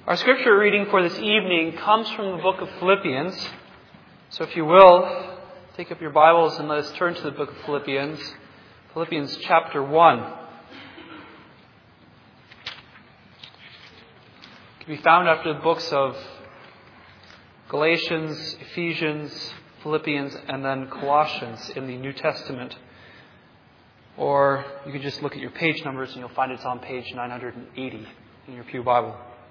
Our scripture reading for this evening comes from the book of Philippians. So if you will, take up your Bibles and let us turn to the book of Philippians. Philippians chapter 1. It can be found after the books of Galatians, Ephesians, Philippians, and then Colossians in the New Testament. Or you can just look at your page numbers and you'll find it's on page 980 in your Pew Bible.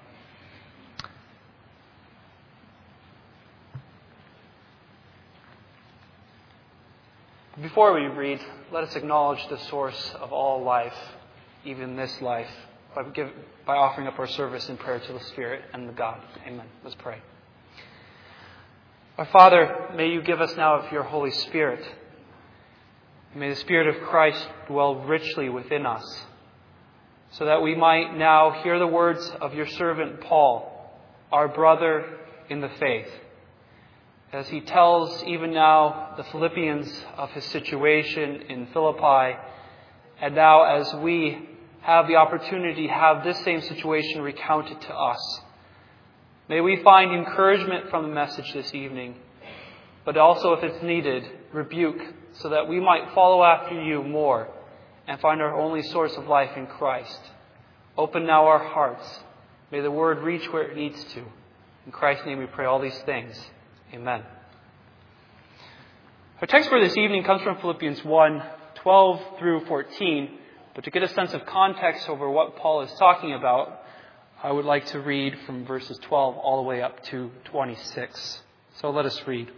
Before we read, let us acknowledge the source of all life, even this life, by offering up our service in prayer to the Spirit and the God. Amen. Let's pray. Our Father, may you give us now of your Holy Spirit. May the Spirit of Christ dwell richly within us, so that we might now hear the words of your servant Paul, our brother in the faith, as he tells even now the Philippians of his situation in Philippi, and now as we have the opportunity to have this same situation recounted to us. May we find encouragement from the message this evening, but also, if it's needed, rebuke, so that we might follow after you more and find our only source of life in Christ. Open now our hearts. May the word reach where it needs to. In Christ's name we pray all these things. Amen. Our text for this evening comes from Philippians 1, 12 through 14. But to get a sense of context over what Paul is talking about, I would like to read from verses 12 all the way up to 26. So let us read.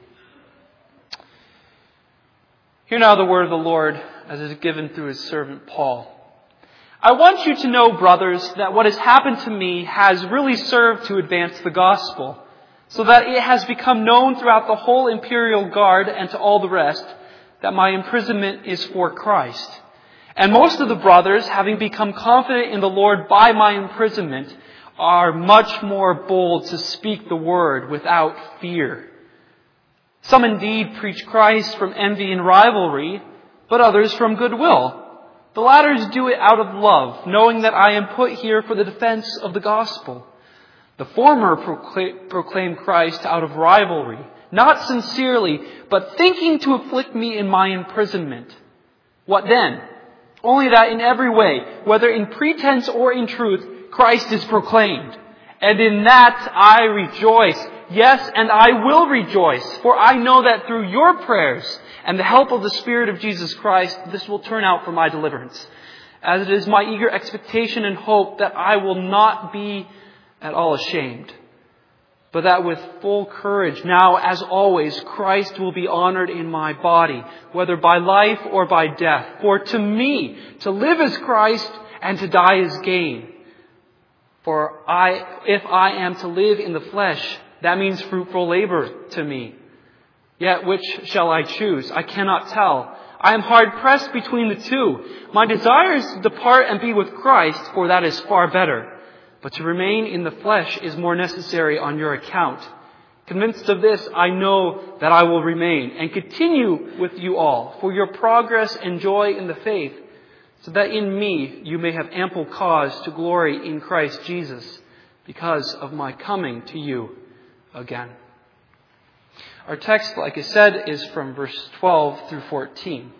Hear now the word of the Lord as it is given through his servant Paul. I want you to know, brothers, that what has happened to me has really served to advance the gospel, so that it has become known throughout the whole imperial guard and to all the rest that my imprisonment is for Christ. And most of the brothers, having become confident in the Lord by my imprisonment, are much more bold to speak the word without fear. Some indeed preach Christ from envy and rivalry, but others from goodwill. The latter do it out of love, knowing that I am put here for the defense of the gospel. The former proclaim Christ out of rivalry, not sincerely, but thinking to afflict me in my imprisonment. What then? Only that in every way, whether in pretense or in truth, Christ is proclaimed. And in that I rejoice. Yes, and I will rejoice, for I know that through your prayers and the help of the Spirit of Jesus Christ, this will turn out for my deliverance. As it is my eager expectation and hope that I will not be at all ashamed, but that with full courage, now as always, Christ will be honored in my body, whether by life or by death. For to me, to live is Christ, and to die is gain. For if I am to live in the flesh, that means fruitful labor to me. Yet which shall I choose? I cannot tell. I am hard pressed between the two. My desire is to depart and be with Christ, for that is far better. But to remain in the flesh is more necessary on your account. Convinced of this, I know that I will remain and continue with you all for your progress and joy in the faith, so that in me you may have ample cause to glory in Christ Jesus because of my coming to you again. Our text, like I said, is from verse 12 through 14.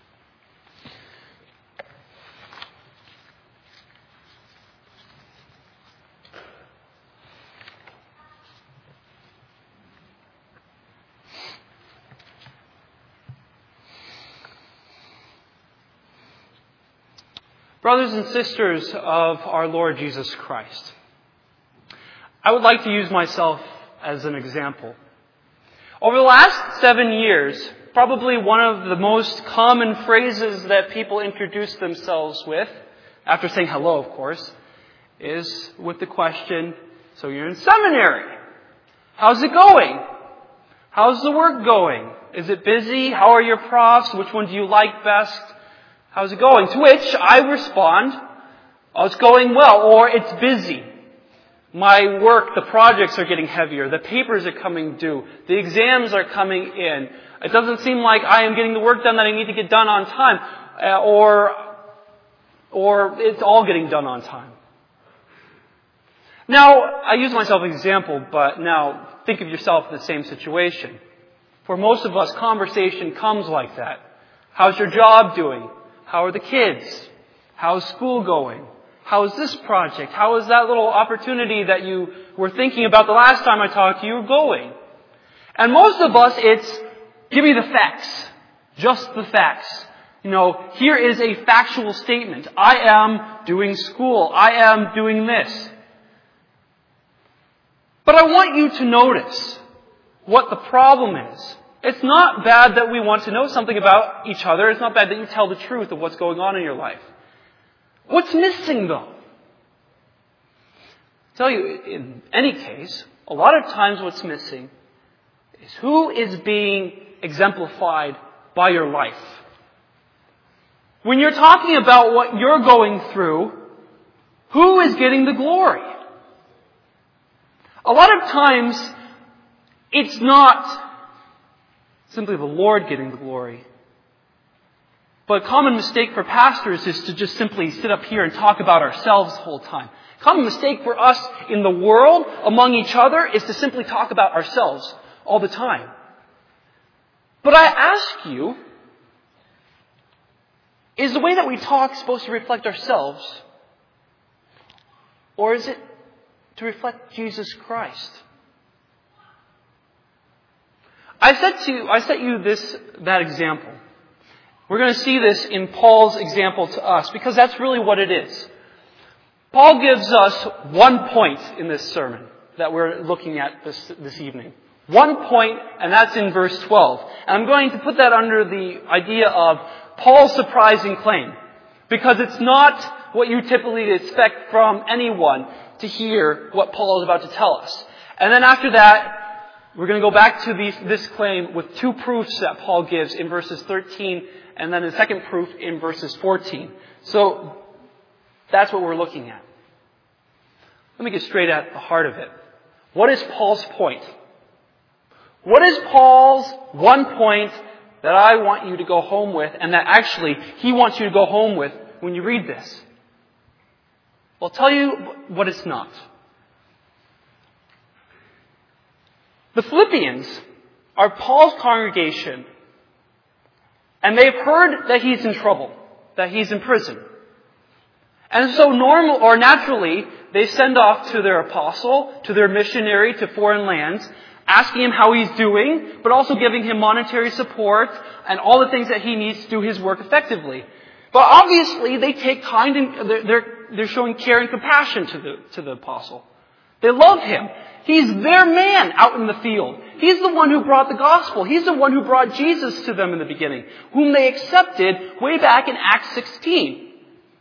Brothers and sisters of our Lord Jesus Christ, I would like to use myself as an example. Over the last 7 years, probably one of the most common phrases that people introduce themselves with, after saying hello, of course, is with the question, so you're in seminary. How's it going? How's the work going? Is it busy? How are your profs? Which one do you like best? How's it going? To which I respond, oh, it's going well, or it's busy. My work, the projects are getting heavier. The papers are coming due. The exams are coming in. It doesn't seem like I am getting the work done that I need to get done on time. Or it's all getting done on time. Now, I use myself as an example, but now think of yourself in the same situation. For most of us, conversation comes like that. How's your job doing? How are the kids? How's school going? How is this project? How is that little opportunity that you were thinking about the last time I talked to you going? And most of us, it's, give me the facts. Just the facts. Here is a factual statement. I am doing school. I am doing this. But I want you to notice what the problem is. It's not bad that we want to know something about each other. It's not bad that you tell the truth of what's going on in your life. What's missing, though? I'll tell you, in any case, a lot of times what's missing is who is being exemplified by your life. When you're talking about what you're going through, who is getting the glory? A lot of times, it's not simply the Lord getting the glory. But a common mistake for pastors is to just simply sit up here and talk about ourselves the whole time. A common mistake for us in the world, among each other, is to simply talk about ourselves all the time. But I ask you, is the way that we talk supposed to reflect ourselves? Or is it to reflect Jesus Christ? I set you that example. We're going to see this in Paul's example to us, because that's really what it is. Paul gives us 1 point in this sermon that we're looking at this evening. 1 point, and that's in verse 12. And I'm going to put that under the idea of Paul's surprising claim, because it's not what you typically expect from anyone to hear what Paul is about to tell us. And then after that, we're going to go back to this claim with 2 proofs that Paul gives in verses 13 and then the second proof in verses 14. So that's what we're looking at. Let me get straight at the heart of it. What is Paul's point? What is Paul's 1 point that I want you to go home with, and that actually he wants you to go home with when you read this? I'll tell you what it's not. The Philippians are Paul's congregation, and they've heard that he's in trouble, that he's in prison. And so naturally, they send off to their apostle, to their missionary to foreign lands, asking him how he's doing, but also giving him monetary support and all the things that he needs to do his work effectively. But obviously, they take kind and they're showing care and compassion to the apostle. They love him. He's their man out in the field. He's the one who brought the gospel. He's the one who brought Jesus to them in the beginning, whom they accepted way back in Acts 16.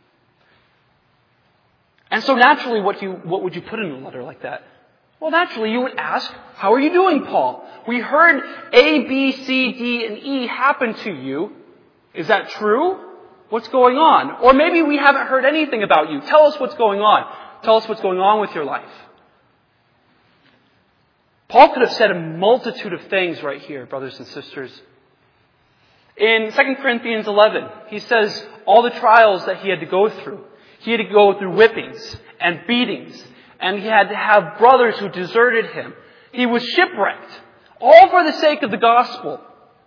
And so naturally, what would you put in a letter like that? Well, naturally, you would ask, how are you doing, Paul? We heard A, B, C, D, and E happen to you. Is that true? What's going on? Or maybe we haven't heard anything about you. Tell us what's going on. Tell us what's going on with your life. Paul could have said a multitude of things right here, brothers and sisters. In 2 Corinthians 11, he says all the trials that he had to go through. He had to go through whippings and beatings, and he had to have brothers who deserted him. He was shipwrecked, all for the sake of the gospel.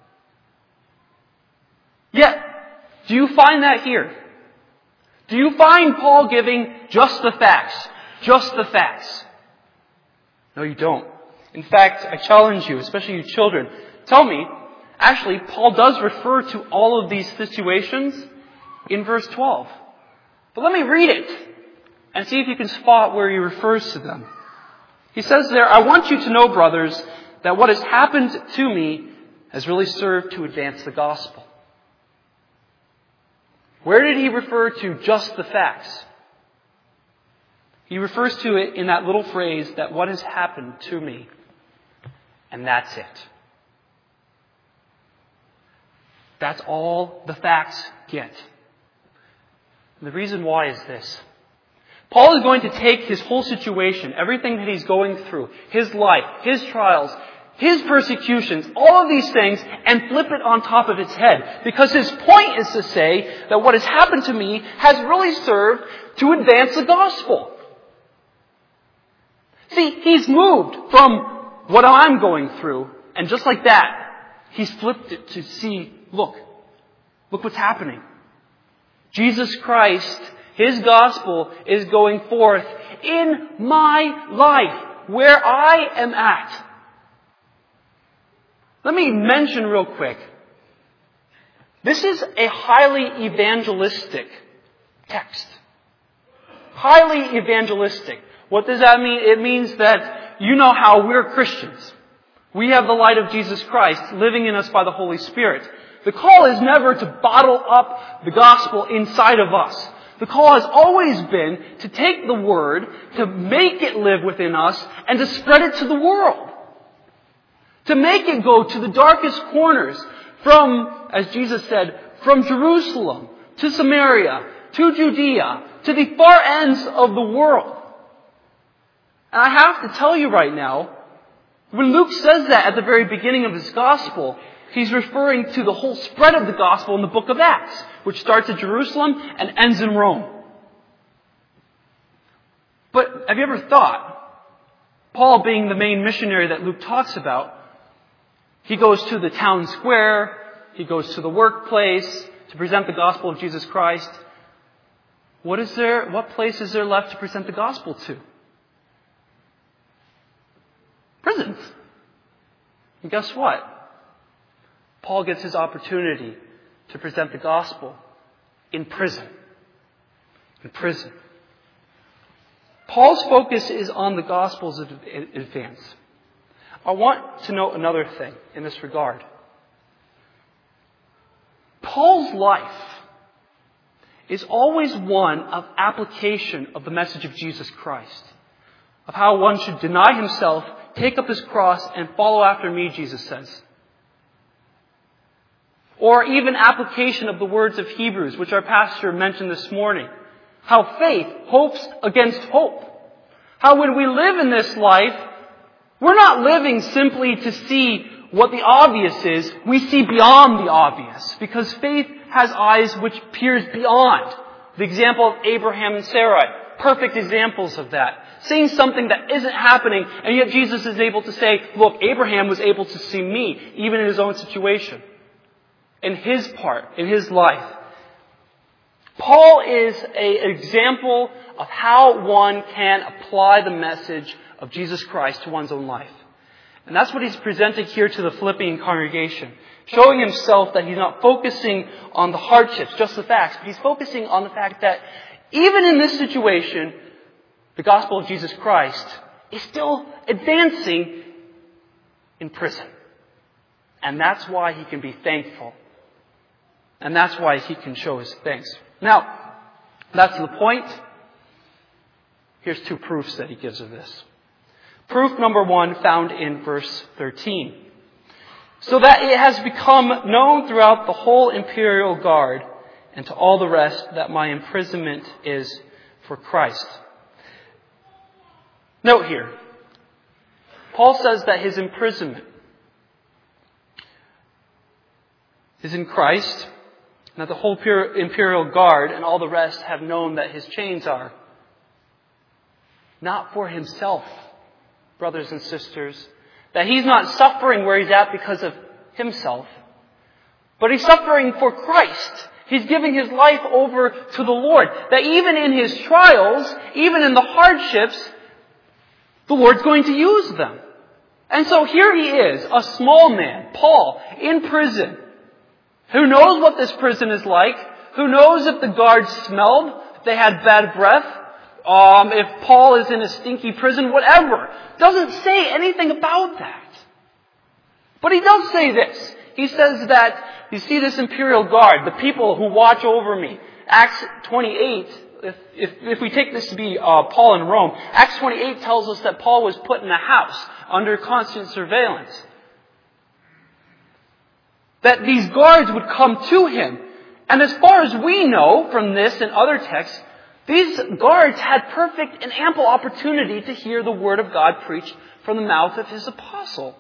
Yet, do you find that here? Do you find Paul giving just the facts? Just the facts? No, you don't. In fact, I challenge you, especially you children, tell me, actually, Paul does refer to all of these situations in verse 12. But let me read it and see if you can spot where he refers to them. He says there, I want you to know, brothers, that what has happened to me has really served to advance the gospel. Where did he refer to just the facts? He refers to it in that little phrase that what has happened to me. And that's it. That's all the facts get. And the reason why is this. Paul is going to take his whole situation, everything that he's going through, his life, his trials, his persecutions, all of these things, and flip it on top of its head. Because his point is to say that what has happened to me has really served to advance the gospel. See, he's moved from what I'm going through, and just like that, he's flipped it to see, look what's happening. Jesus Christ, His gospel is going forth in my life, where I am at. Let me mention real quick. This is a highly evangelistic text. Highly evangelistic. What does that mean? It means that you know how we're Christians. We have the light of Jesus Christ living in us by the Holy Spirit. The call is never to bottle up the gospel inside of us. The call has always been to take the Word, to make it live within us, and to spread it to the world. To make it go to the darkest corners from, as Jesus said, from Jerusalem to Samaria, to Judea, to the far ends of the world. And I have to tell you right now, when Luke says that at the very beginning of his gospel, he's referring to the whole spread of the gospel in the book of Acts, which starts at Jerusalem and ends in Rome. But have you ever thought, Paul being the main missionary that Luke talks about, he goes to the town square, he goes to the workplace to present the gospel of Jesus Christ. What place is there left to present the gospel to? Prisons. And guess what? Paul gets his opportunity to present the gospel in prison. In prison. Paul's focus is on the gospel's advance. I want to note another thing in this regard. Paul's life is always one of application of the message of Jesus Christ. Of how one should deny himself, take up his cross, and follow after me, Jesus says. Or even application of the words of Hebrews, which our pastor mentioned this morning. How faith hopes against hope. How when we live in this life, we're not living simply to see what the obvious is. We see beyond the obvious. Because faith has eyes which peers beyond. The example of Abraham and Sarai. Perfect examples of that. Seeing something that isn't happening, and yet Jesus is able to say, look, Abraham was able to see me, even in his own situation. In his part, in his life. Paul is an example of how one can apply the message of Jesus Christ to one's own life. And that's what he's presenting here to the Philippian congregation. Showing himself that he's not focusing on the hardships, just the facts, but he's focusing on the fact that even in this situation, the gospel of Jesus Christ is still advancing in prison. And that's why he can be thankful. And that's why he can show his thanks. Now, that's the point. Here's two proofs that he gives of this. Proof number one found in verse 13. So that it has become known throughout the whole imperial guard and to all the rest that my imprisonment is for Christ. Note here, Paul says that his imprisonment is in Christ, and that the whole imperial guard and all the rest have known that his chains are not for himself, brothers and sisters, that he's not suffering where he's at because of himself, but he's suffering for Christ. He's giving his life over to the Lord. That even in his trials, even in the hardships, the Lord's going to use them. And so here he is, a small man, Paul, in prison. Who knows what this prison is like? Who knows if the guards smelled, if they had bad breath, if Paul is in a stinky prison, whatever. Doesn't say anything about that. But he does say this. He says that, you see this imperial guard, the people who watch over me. Acts 28, if we take this to be Paul in Rome, Acts 28 tells us that Paul was put in a house under constant surveillance. That these guards would come to him. And as far as we know from this and other texts, these guards had perfect and ample opportunity to hear the word of God preached from the mouth of his apostle.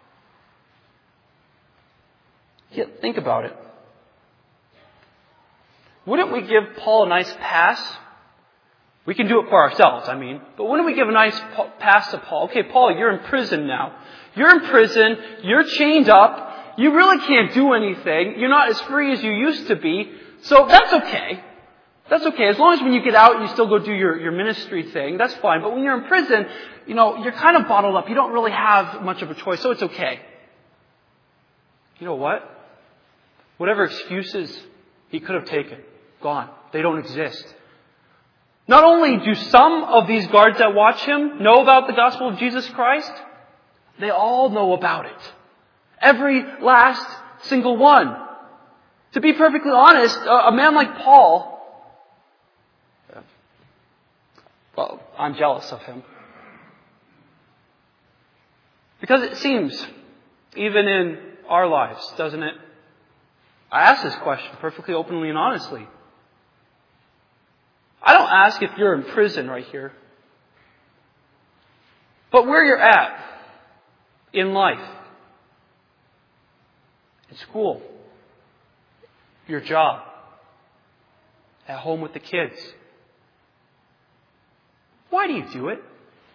Yet, think about it. Wouldn't we give Paul a nice pass We can do it for ourselves, But wouldn't we give a nice pass to Paul? Okay, Paul, you're in prison now. You're in prison. You're chained up. You really can't do anything. You're not as free as you used to be. So that's okay. That's okay. As long as when you get out, you still go do your ministry thing. That's fine. But when you're in prison, you're kind of bottled up. You don't really have much of a choice. So it's okay. You know what? Whatever excuses he could have taken, gone. They don't exist. Not only do some of these guards that watch him know about the gospel of Jesus Christ, they all know about it. Every last single one. To be perfectly honest, a man like Paul, well, I'm jealous of him. Because it seems, even in our lives, doesn't it? I ask this question perfectly openly and honestly. I don't ask if you're in prison right here. But where you're at in life, in school, your job, at home with the kids. Why do you do it?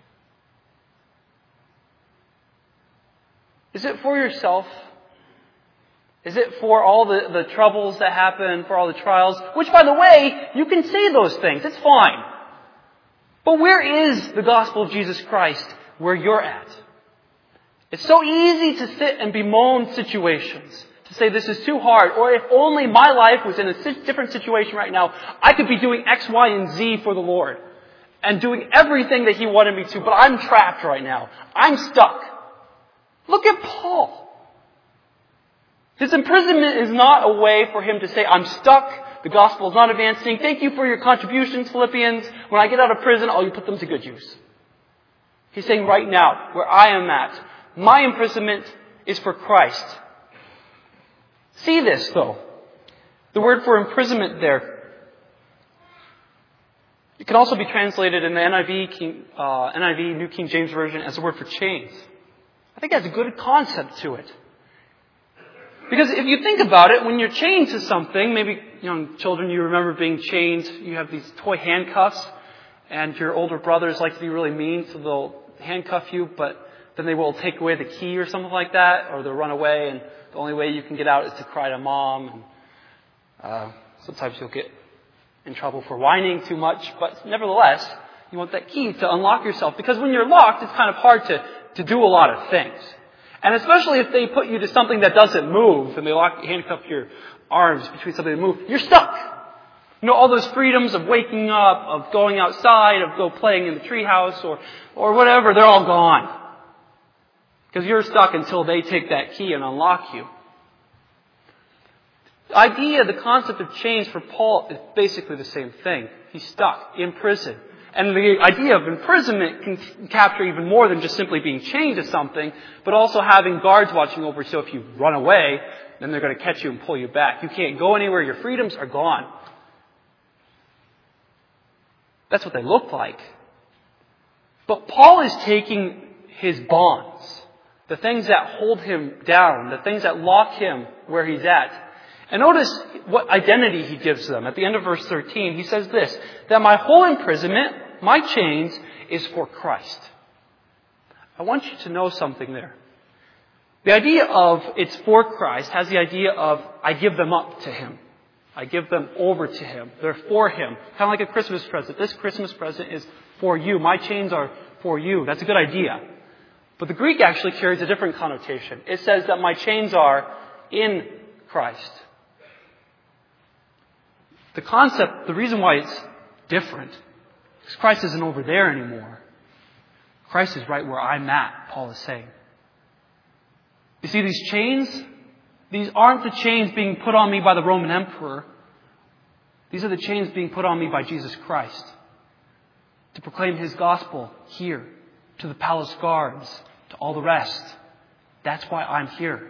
Is it for yourself? Is it for all the troubles that happen, for all the trials? Which, by the way, you can say those things. It's fine. But where is the gospel of Jesus Christ where you're at? It's so easy to sit and bemoan situations. To say this is too hard. Or if only my life was in a different situation right now, I could be doing X, Y, and Z for the Lord. And doing everything that He wanted me to. But I'm trapped right now. I'm stuck. Look at Paul. His imprisonment is not a way for him to say, I'm stuck, the gospel is not advancing, thank you for your contributions, Philippians. When I get out of prison, you put them to good use. He's saying right now, where I am at, my imprisonment is for Christ. See this, though. The word for imprisonment there, it can also be translated in the NIV, New King James Version, as the word for chains. I think that's a good concept to it. Because if you think about it, when you're chained to something, maybe young children, you remember being chained, you have these toy handcuffs, and your older brothers like to be really mean, so they'll handcuff you, but then they will take away the key or something like that, or they'll run away, and the only way you can get out is to cry to mom, and sometimes you'll get in trouble for whining too much, but nevertheless, you want that key to unlock yourself, because when you're locked, it's kind of hard to do a lot of things. And especially if they put you to something that doesn't move, and they handcuff your arms between something that moves, you're stuck. All those freedoms of waking up, of going outside, of playing in the treehouse, or whatever, they're all gone. Because you're stuck until they take that key and unlock you. The concept of chains for Paul is basically the same thing. He's stuck in prison. And the idea of imprisonment can capture even more than just simply being chained to something, but also having guards watching over you. So if you run away, then they're going to catch you and pull you back. You can't go anywhere. Your freedoms are gone. That's what they look like. But Paul is taking his bonds, the things that hold him down, the things that lock him where he's at. And notice what identity he gives them. At the end of verse 13, he says this, that my whole imprisonment, my chains, is for Christ. I want you to know something there. The idea of it's for Christ has the idea of I give them up to Him. I give them over to Him. They're for Him. Kind of like a Christmas present. This Christmas present is for you. My chains are for you. That's a good idea. But the Greek actually carries a different connotation. It says that my chains are in Christ. The concept, the reason why it's different, is Christ isn't over there anymore. Christ is right where I'm at, Paul is saying. You see, these chains, these aren't the chains being put on me by the Roman emperor. These are the chains being put on me by Jesus Christ. To proclaim His gospel here, to the palace guards, to all the rest. That's why I'm here.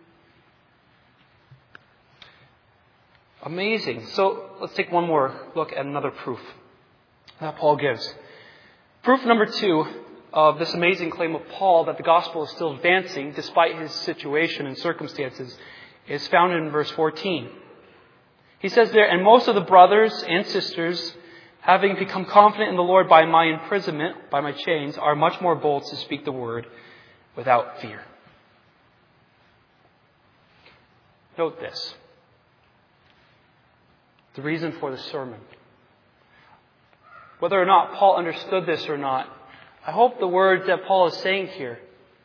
Amazing. So let's take one more look at another proof that Paul gives. Proof number 2 of this amazing claim of Paul that the gospel is still advancing despite his situation and circumstances is found in verse 14. He says there, and most of the brothers and sisters having become confident in the Lord by my imprisonment, by my chains, are much more bold to speak the word without fear. Note this. The reason for the sermon. Whether or not Paul understood this or not, I hope the words that Paul is saying here,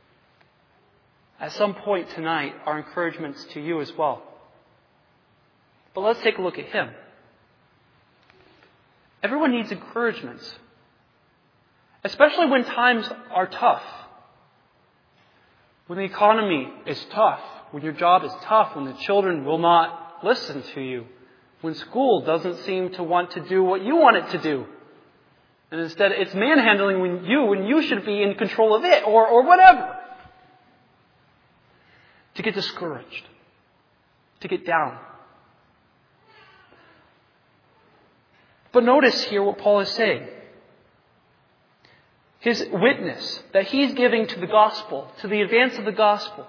at some point tonight, are encouragements to you as well. But let's take a look at him. Everyone needs encouragements, especially when times are tough. When the economy is tough, when your job is tough, when the children will not listen to you, when school doesn't seem to want to do what you want it to do. And instead it's manhandling when you should be in control of it or whatever. To get discouraged. To get down. But notice here what Paul is saying. His witness that he's giving to the gospel, to the advance of the gospel,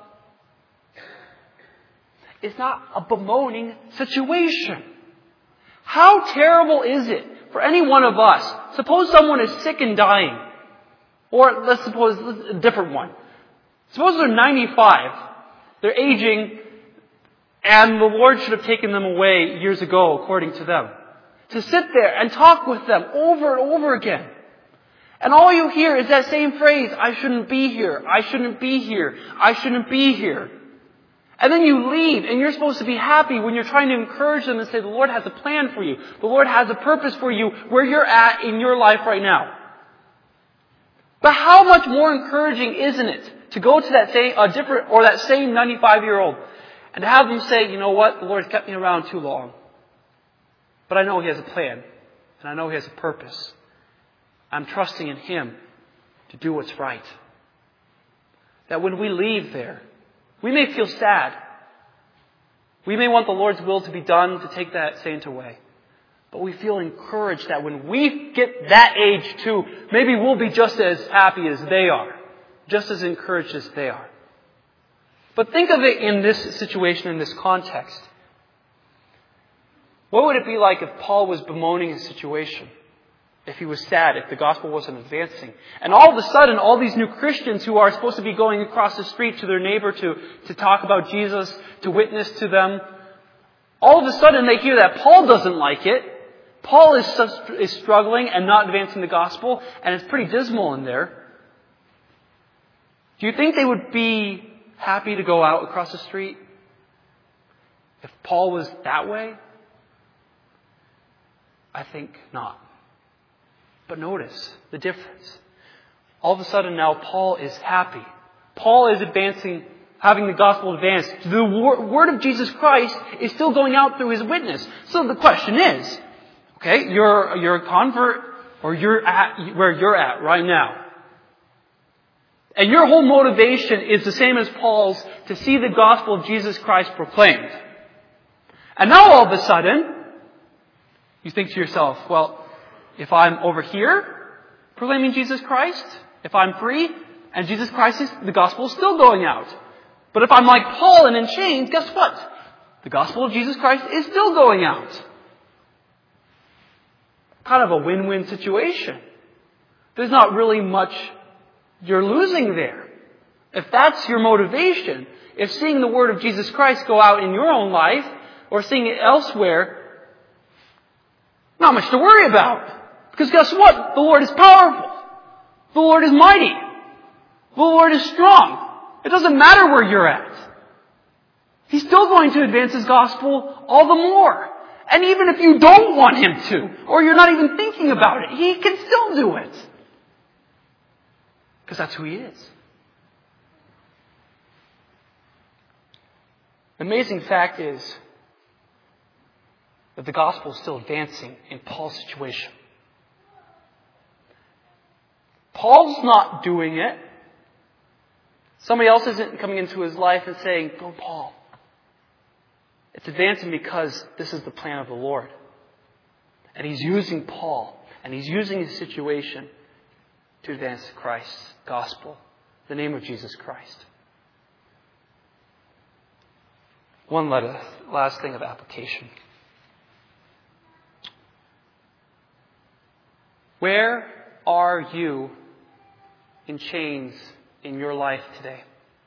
is not a bemoaning situation. How terrible is it for any one of us? Suppose someone is sick and dying. Or let's suppose a different one. Suppose they're 95. They're aging, and the Lord should have taken them away years ago, according to them. To sit there and talk with them over and over again. And all you hear is that same phrase, I shouldn't be here, I shouldn't be here, I shouldn't be here. And then you leave, and you're supposed to be happy when you're trying to encourage them and say, the Lord has a plan for you. The Lord has a purpose for you where you're at in your life right now. But how much more encouraging isn't it to go to that same 95-year-old and to have them say, you know what, the Lord's kept me around too long. But I know He has a plan, and I know He has a purpose. I'm trusting in Him to do what's right. That when we leave there, we may feel sad. We may want the Lord's will to be done to take that saint away. But we feel encouraged that when we get that age too, maybe we'll be just as happy as they are. Just as encouraged as they are. But think of it in this situation, in this context. What would it be like if Paul was bemoaning his situation? If he was sad, if the gospel wasn't advancing. And all of a sudden, all these new Christians who are supposed to be going across the street to their neighbor to talk about Jesus, to witness to them, all of a sudden they hear that Paul doesn't like it. Paul is struggling and not advancing the gospel, and it's pretty dismal in there. Do you think they would be happy to go out across the street if Paul was that way? I think not. But notice the difference. All of a sudden now Paul is happy. Paul is advancing, having the gospel advance. The word of Jesus Christ is still going out through his witness. So the question is, okay, you're a convert, or you're at where you're at right now. And your whole motivation is the same as Paul's, to see the gospel of Jesus Christ proclaimed. And now all of a sudden, you think to yourself, well, if I'm over here proclaiming Jesus Christ, if I'm free, and Jesus Christ the gospel is still going out. But if I'm like Paul and in chains, guess what? The gospel of Jesus Christ is still going out. Kind of a win-win situation. There's not really much you're losing there. If that's your motivation, if seeing the word of Jesus Christ go out in your own life, or seeing it elsewhere, not much to worry about. Because guess what? The Lord is powerful. The Lord is mighty. The Lord is strong. It doesn't matter where you're at. He's still going to advance His gospel all the more. And even if you don't want Him to, or you're not even thinking about it, He can still do it. Because that's who He is. The amazing fact is that the gospel is still advancing in Paul's situation. Paul's not doing it. Somebody else isn't coming into his life and saying, go Paul. It's advancing because this is the plan of the Lord. And He's using Paul, and He's using his situation to advance Christ's gospel, the name of Jesus Christ. One last thing of application. Where are you in chains in your life today?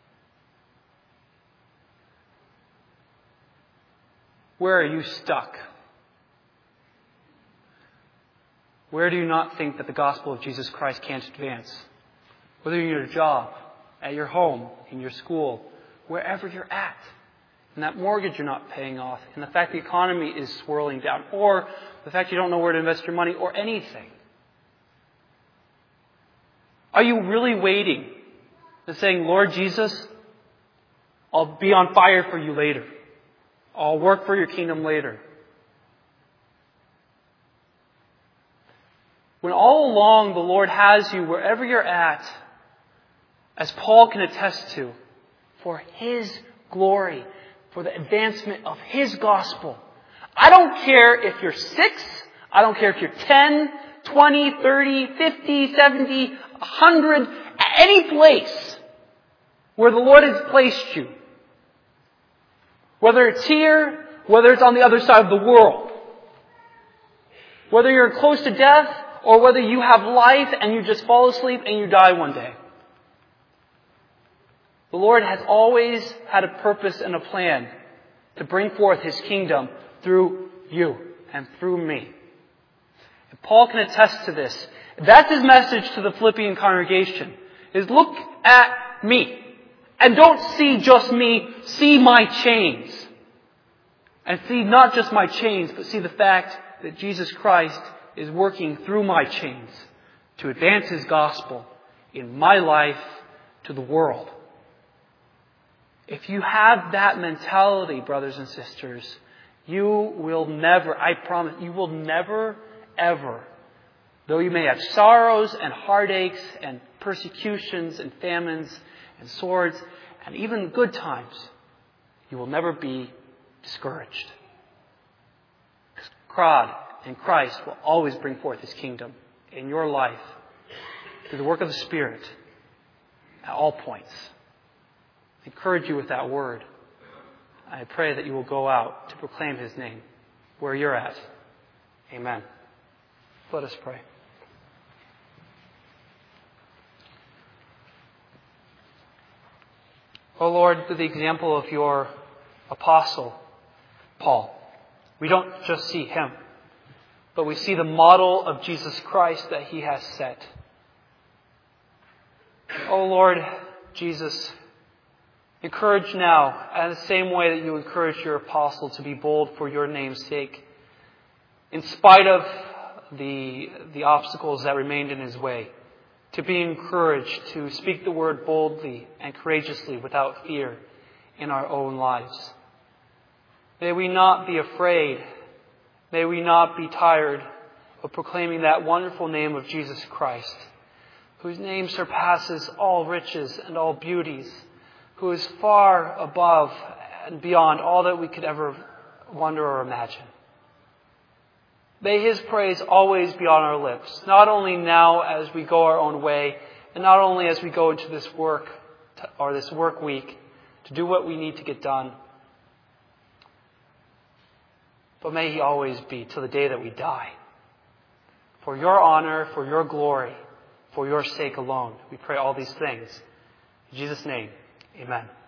Where are you stuck? Where do you not think that the gospel of Jesus Christ can't advance? Whether you're in your job, at your home, in your school, wherever you're at. And that mortgage you're not paying off. And the fact the economy is swirling down. Or the fact you don't know where to invest your money. Or anything. Are you really waiting and saying, Lord Jesus, I'll be on fire for you later. I'll work for your kingdom later. When all along the Lord has you wherever you're at, as Paul can attest to, for His glory, for the advancement of His gospel. I don't care if you're 6, I don't care if you're 10, 20, 30, 50, 70, 100, any place where the Lord has placed you. Whether it's here, whether it's on the other side of the world. Whether you're close to death, or whether you have life and you just fall asleep and you die one day. The Lord has always had a purpose and a plan to bring forth His kingdom through you and through me. And Paul can attest to this. That's his message to the Philippian congregation, is look at me. And don't see just me, see my chains. And see not just my chains, but see the fact that Jesus Christ is working through my chains to advance His gospel in my life to the world. If you have that mentality, brothers and sisters, you will never, I promise, you will never, ever, though you may have sorrows and heartaches and persecutions and famines and swords and even good times, you will never be discouraged. Because God and Christ will always bring forth His kingdom in your life through the work of the Spirit at all points. I encourage you with that word. I pray that you will go out to proclaim His name where you're at. Amen. Let us pray. O Lord, through the example of your apostle, Paul, we don't just see him, but we see the model of Jesus Christ that he has set. O Lord Jesus, encourage now, in the same way that you encouraged your apostle to be bold for your name's sake, in spite of the obstacles that remained in his way, to be encouraged to speak the word boldly and courageously without fear in our own lives. May we not be afraid. May we not be tired of proclaiming that wonderful name of Jesus Christ, whose name surpasses all riches and all beauties, who is far above and beyond all that we could ever wonder or imagine. May His praise always be on our lips, not only now as we go our own way, and not only as we go into this work or this work week to do what we need to get done, but may He always be till the day that we die. For your honor, for your glory, for your sake alone, we pray all these things. In Jesus' name, amen.